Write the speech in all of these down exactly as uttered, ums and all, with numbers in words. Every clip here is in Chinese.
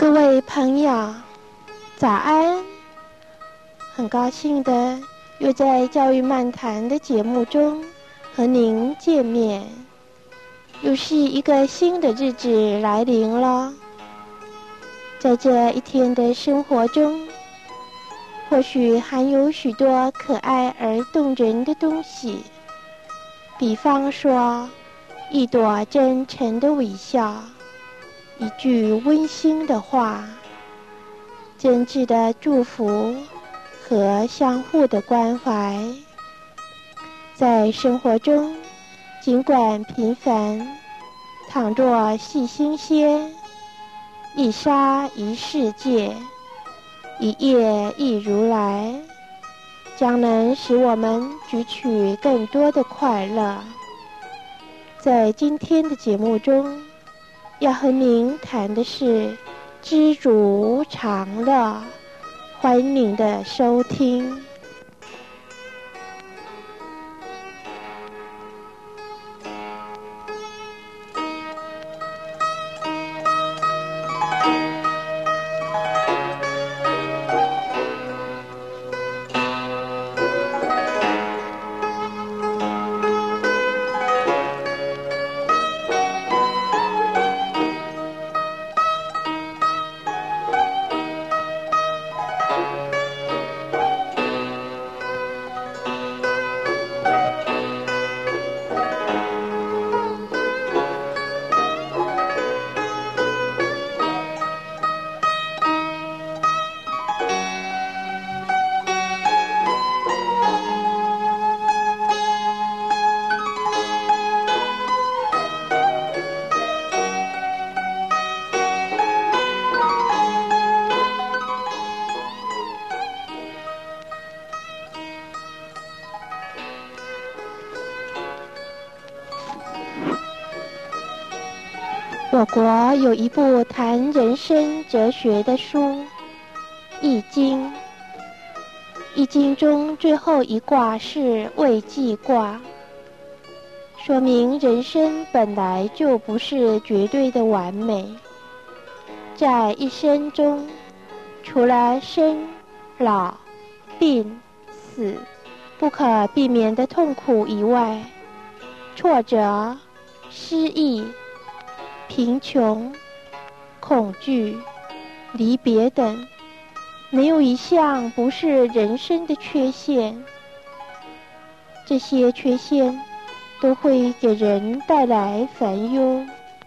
各位朋友，早安！很高兴的又在教育漫谈的节目中和您见面，又是一个新的日子来临了。在这一天的生活中，或许含有许多可爱而动人的东西，比方说一朵真诚的微笑，一句温馨的话，真挚的祝福和相互的关怀。在生活中，尽管平凡，倘若细心些，一沙一世界，一叶一如来，将能使我们汲取更多的快乐。在今天的节目中，要和您谈的是知足常乐，欢迎您的收听。我国有一部谈人生哲学的书《易经》，《易经》中最后一卦是未济卦，说明人生本来就不是绝对的完美。在一生中，除了生、老、病、死不可避免的痛苦以外，挫折、失意、贫穷、恐惧、离别等，没有一项不是人生的缺陷。这些缺陷都会给人带来烦忧，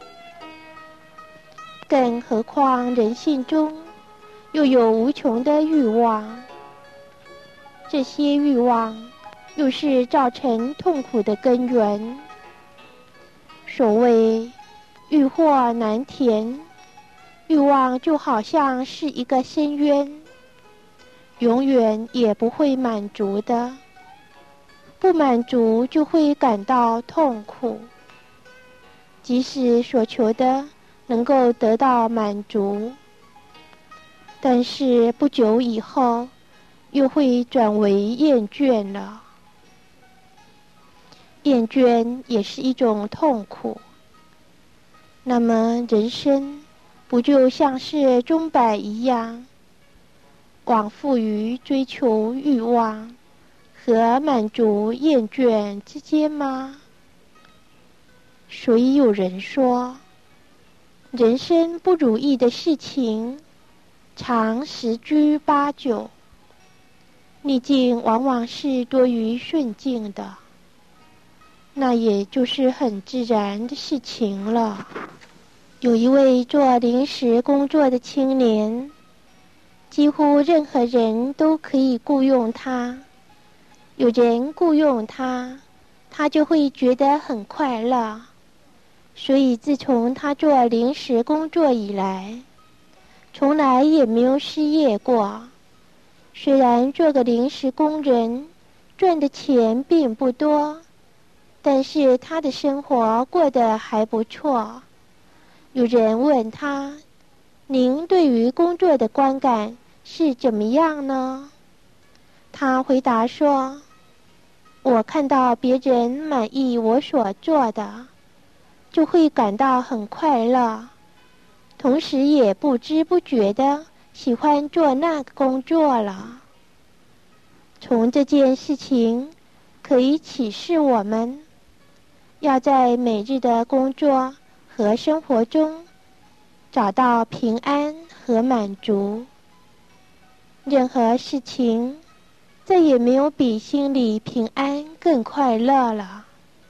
更何况人性中又有无穷的欲望，这些欲望又是造成痛苦的根源。所谓欲壑难填，欲望就好像是一个深渊，永远也不会满足的。不满足就会感到痛苦，即使所求的能够得到满足，但是不久以后又会转为厌倦了。厌倦也是一种痛苦。那么人生不就像是钟摆一样，往复于追求欲望和满足厌倦之间吗？所以有人说，人生不如意的事情常十居八九，逆境往往是多于顺境的，那也就是很自然的事情了。有一位做临时工作的青年，几乎任何人都可以雇佣他，有人雇佣他，他就会觉得很快乐。所以自从他做临时工作以来，从来也没有失业过。虽然做个临时工人赚的钱并不多，但是他的生活过得还不错。有人问他，您对于工作的观感是怎么样呢？他回答说，我看到别人满意我所做的，就会感到很快乐。 同时也不知不觉的喜欢做那个工作了。从这件事情可以启示我们，要在每日的工作和生活中找到平安和满足。任何事情再也没有比心里平安更快乐了。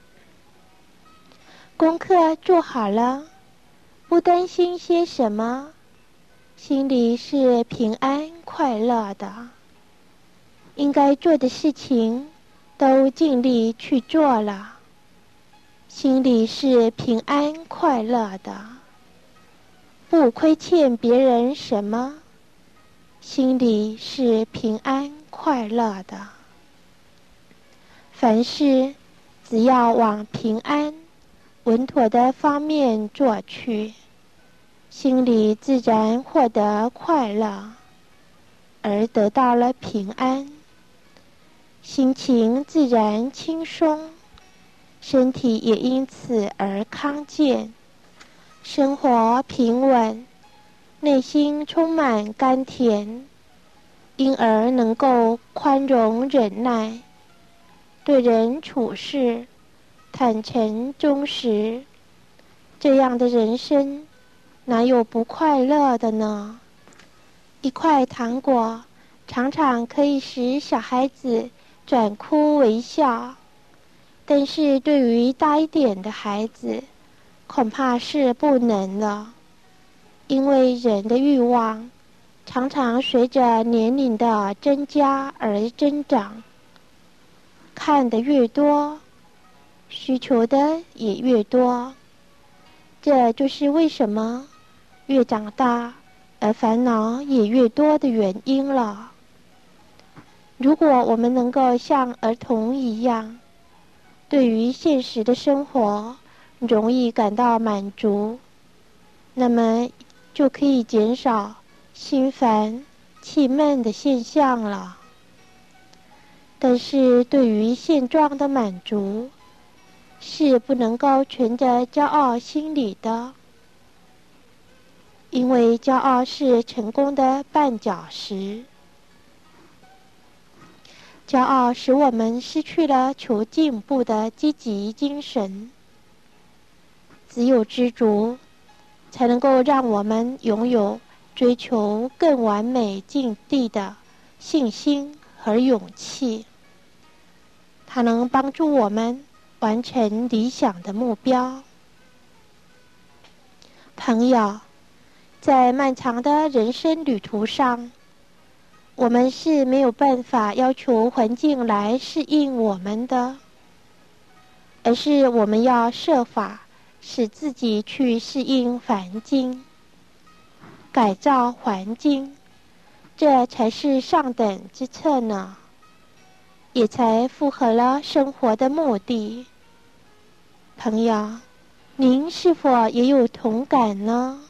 功课做好了，不担心些什么，心里是平安快乐的。应该做的事情都尽力去做了，心里是平安快乐的。不亏欠别人什么，心里是平安快乐的。凡事只要往平安稳妥的方面做去，心里自然获得快乐，而得到了平安，心情自然轻松，身体也因此而康健，生活平稳，内心充满甘甜，因而能够宽容忍耐，对人处事坦诚忠实。这样的人生哪有不快乐的呢？一块糖果常常可以使小孩子转哭为笑，但是对于大一点的孩子恐怕是不能了，因为人的欲望常常随着年龄的增加而增长，看得越多，需求的也越多。这就是为什么越长大而烦恼也越多的原因了。如果我们能够像儿童一样，对于现实的生活容易感到满足，那么就可以减少心烦气闷的现象了。但是对于现状的满足，是不能够存着骄傲心理的，因为骄傲是成功的绊脚石。骄傲使我们失去了求进步的积极精神，只有知足，才能够让我们拥有追求更完美境地的信心和勇气。它能帮助我们完成理想的目标。朋友，在漫长的人生旅途上，我们是没有办法要求环境来适应我们的，而是我们要设法使自己去适应环境，改造环境，这才是上等之策呢，也才符合了生活的目的。朋友，您是否也有同感呢？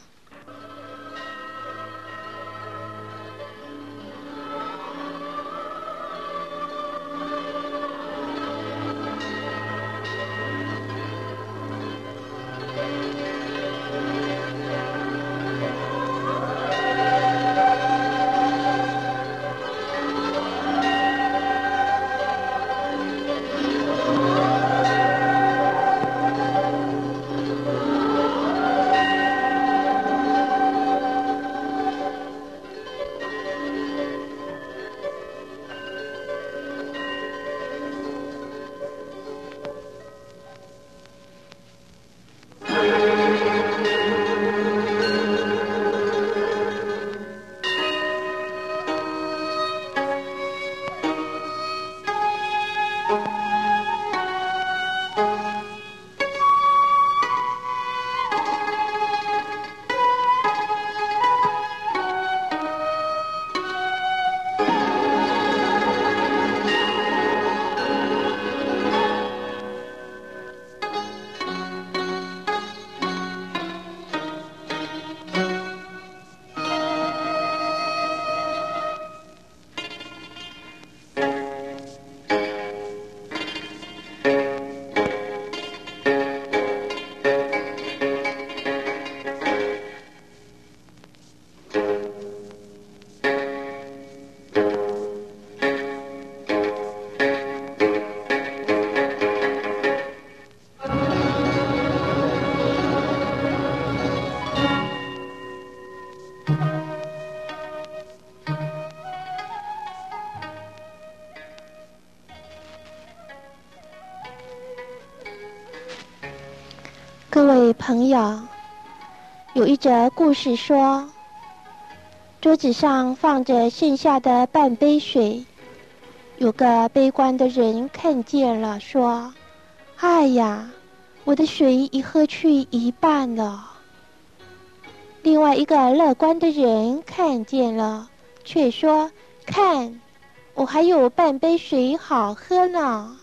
各位朋友，有一则故事说，桌子上放着剩下的半杯水，有个悲观的人看见了，说：哎呀，我的水已喝去一半了。另外一个乐观的人看见了，却说：看，我还有半杯水好喝呢。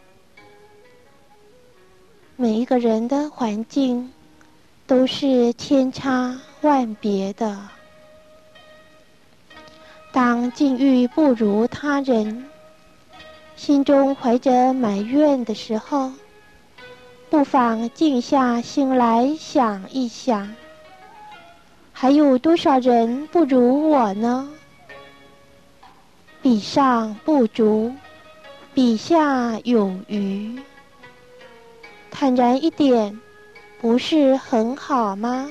每一个人的环境都是千差万别的。当境遇不如他人，心中怀着埋怨的时候，不妨静下心来想一想，还有多少人不如我呢？比上不足，比下有余。坦然一点，不是很好吗？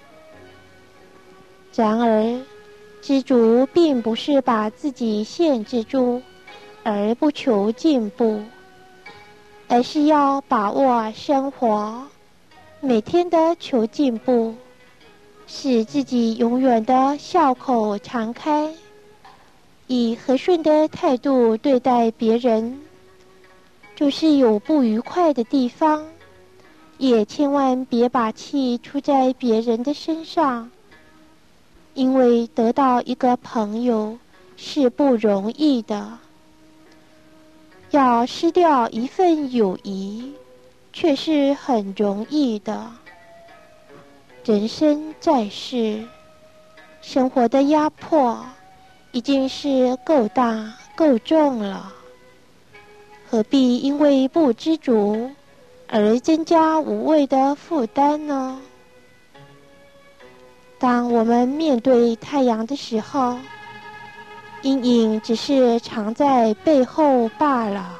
然而，知足并不是把自己限制住，而不求进步，而是要把握生活，每天的求进步，使自己永远的笑口常开，以和顺的态度对待别人。就是有不愉快的地方，也千万别把气出在别人的身上，因为得到一个朋友是不容易的，要失掉一份友谊却是很容易的。人生在世，生活的压迫已经是够大够重了，何必因为不知足而增加无谓的负担呢？当我们面对太阳的时候，阴影只是藏在背后罢了。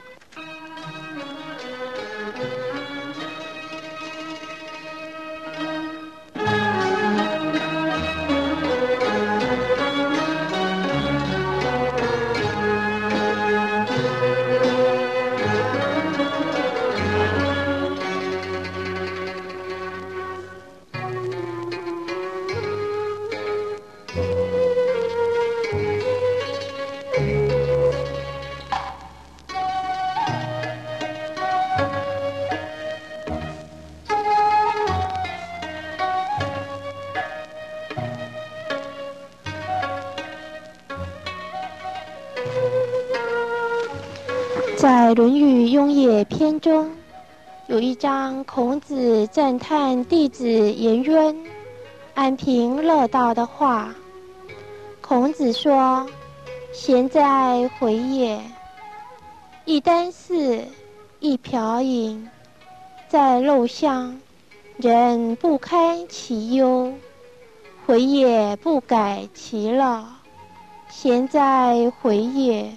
在《论语·雍也》篇中，有一章孔子赞叹弟子颜渊安贫乐道的话。孔子说：贤哉回也！一箪食，一瓢饮，在陋巷，人不堪其忧，回也不改其乐，贤哉回也！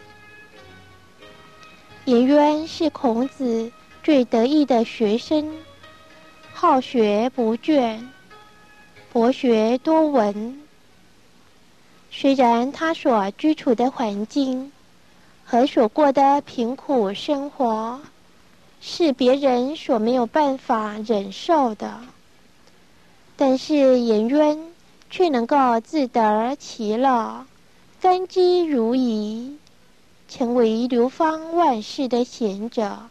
颜渊是孔子最得意的学生，好学不倦，博学多闻。虽然他所居处的环境和所过的贫苦生活是别人所没有办法忍受的，但是颜渊却能够自得其乐，甘之如饴，成为流芳万世的贤者。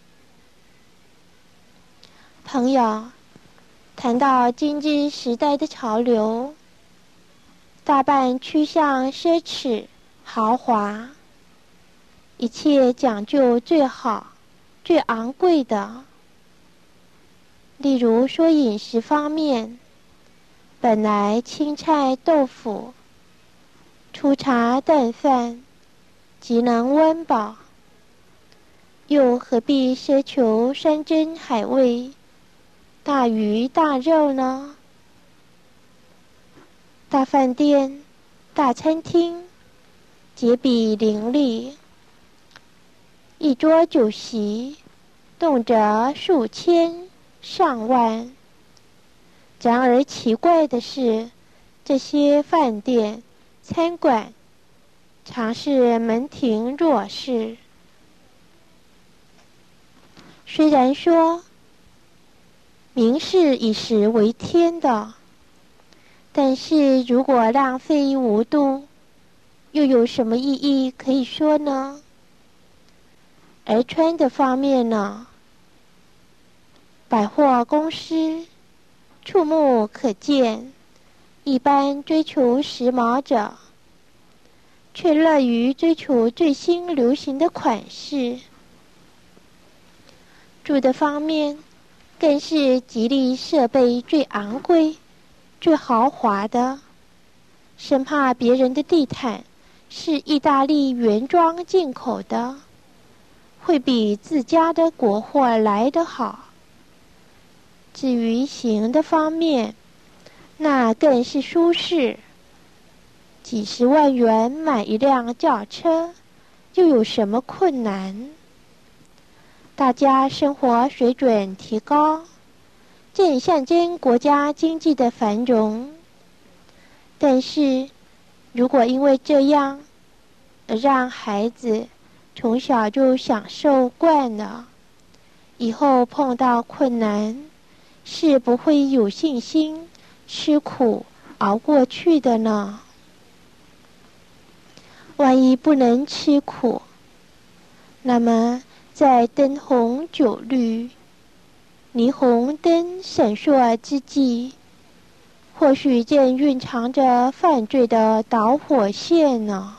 朋友，谈到今日时代的潮流，大半趋向奢侈豪华，一切讲究最好最昂贵的。例如说饮食方面，本来青菜豆腐、粗茶淡饭即能温饱，又何必奢求山珍海味、大鱼大肉呢？大饭店、大餐厅杰比林立，一桌酒席动辄数千上万。然而奇怪的是，这些饭店、餐馆常是门庭若市。虽然说明是以食为天的，但是如果浪费无度，又有什么意义可以说呢？而穿的方面呢，百货公司触目可见，一般追求时髦者，却乐于追求最新流行的款式。住的方面，更是极力设备最昂贵、最豪华的，生怕别人的地毯是意大利原装进口的，会比自家的国货来得好。至于行的方面，那更是舒适。几十万元买一辆轿车，又有什么困难？大家生活水准提高，正象征国家经济的繁荣。但是，如果因为这样而让孩子从小就享受惯了，以后碰到困难，是不会有信心吃苦熬过去的呢。万一不能吃苦，那么在灯红酒绿、霓虹灯闪烁之际，或许正蕴藏着犯罪的导火线呢。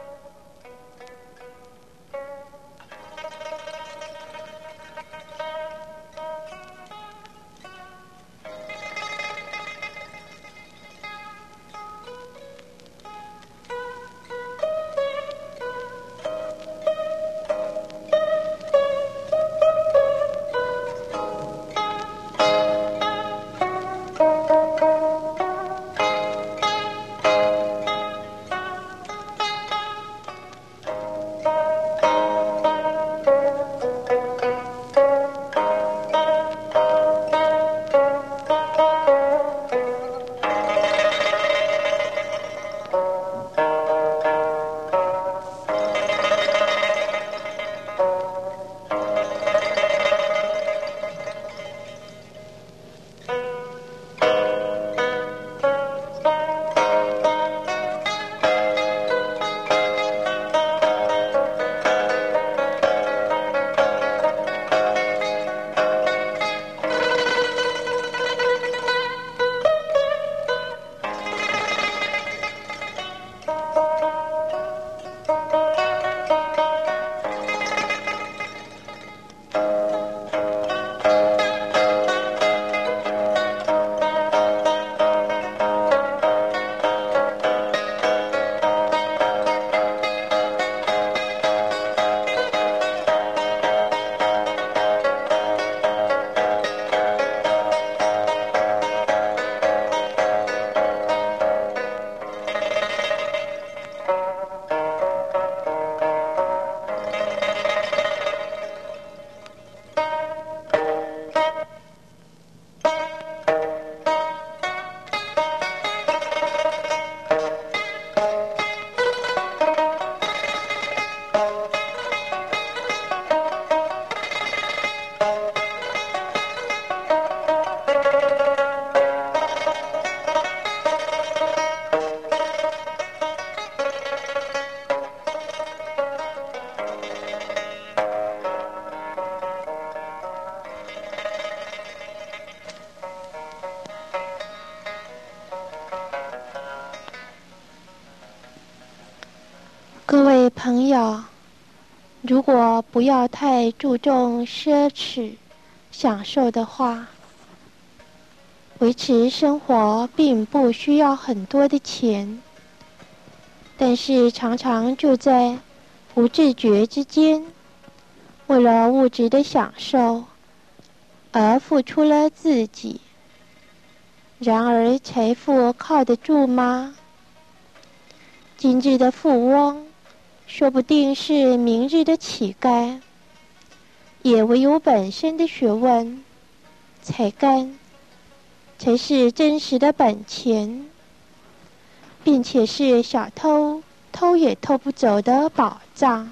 各位朋友，如果不要太注重奢侈享受的话，维持生活并不需要很多的钱，但是常常就在不自觉之间，为了物质的享受而付出了自己。然而财富靠得住吗？今日的富翁说不定是明日的乞丐，也唯有本身的学问、才干，才是真实的本钱，并且是小偷偷也偷不走的宝藏。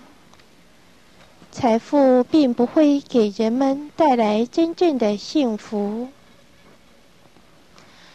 财富并不会给人们带来真正的幸福，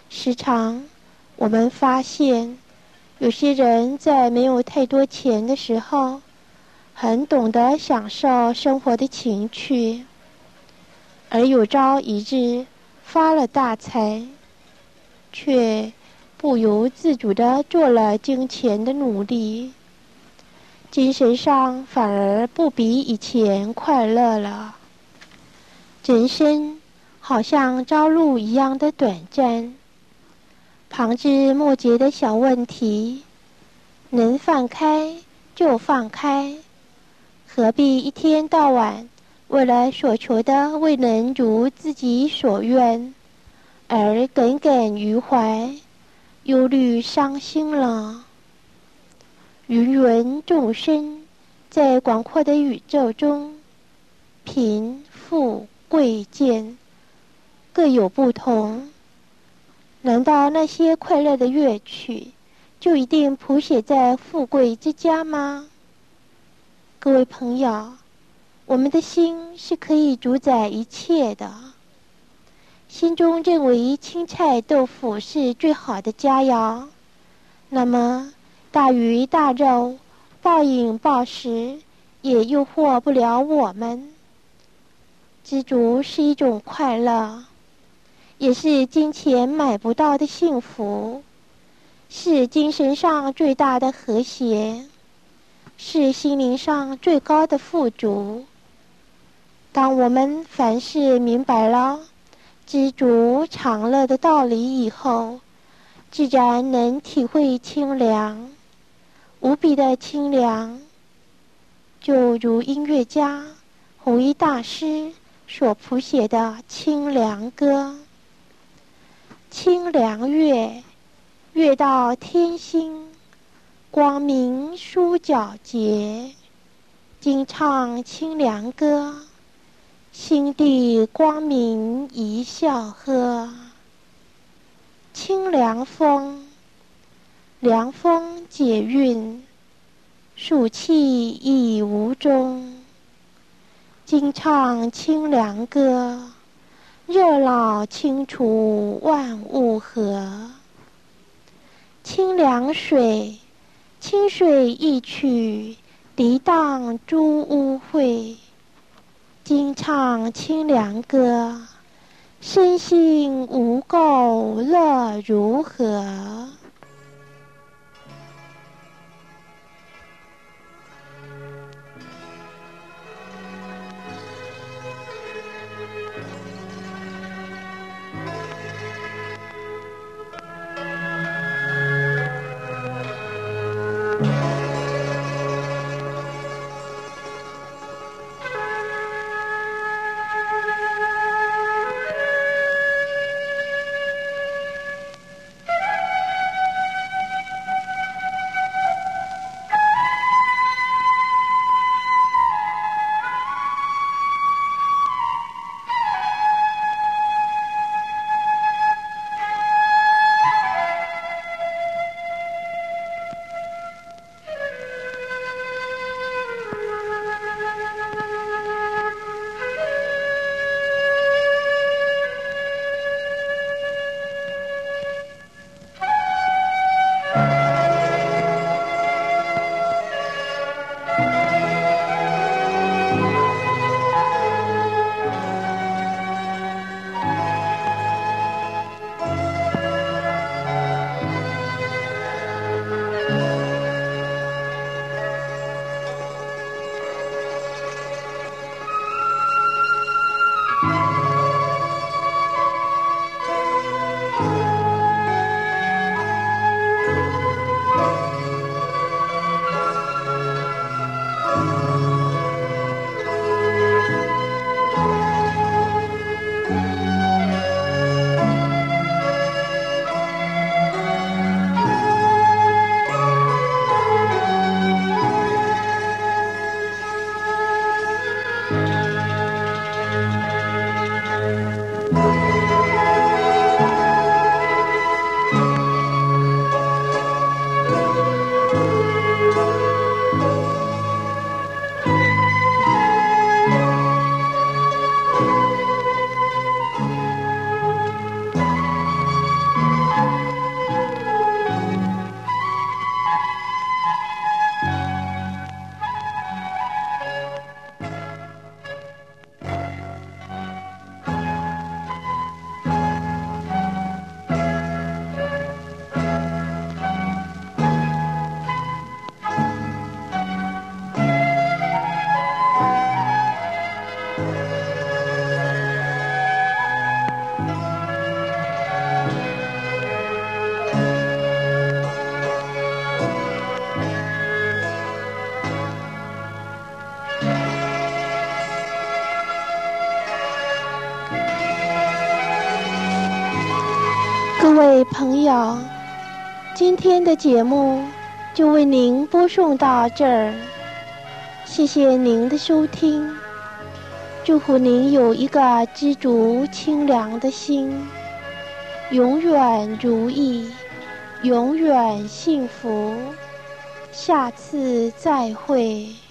时常我们发现，有些人在没有太多钱的时候，很懂得享受生活的情趣，而有朝一日发了大财，却不由自主地做了金钱的努力，精神上反而不比以前快乐了。人生好像朝露一样的短暂，旁枝末节的小问题，能放开就放开，何必一天到晚为了所求的未能如自己所愿，而耿耿于怀，忧虑伤心了。芸芸众生在广阔的宇宙中，贫富贵贱各有不同，难道那些快乐的乐曲就一定谱写在富贵之家吗？各位朋友，我们的心是可以主宰一切的。心中认为青菜豆腐是最好的佳肴，那么大鱼大肉、暴饮暴食也诱惑不了我们。知足是一种快乐，也是金钱买不到的幸福，是精神上最大的和谐，是心灵上最高的富足。当我们凡事明白了知足常乐的道理以后，自然能体会清凉，无比的清凉。就如音乐家弘一大师所谱写的《清凉歌》：清凉月，月到天心，光明舒皎洁。今唱清凉歌，心地光明一笑呵。清凉风，凉风解韵，暑气已无踪。今唱清凉歌，热闹清除万物和。清凉水，清水一曲，涤荡诸污秽。今唱清凉歌，身心无垢乐如何。 各位朋友，今天的节目就为您播送到这儿，谢谢您的收听，祝福您有一个知足清凉的心，永远如意，永远幸福，下次再会。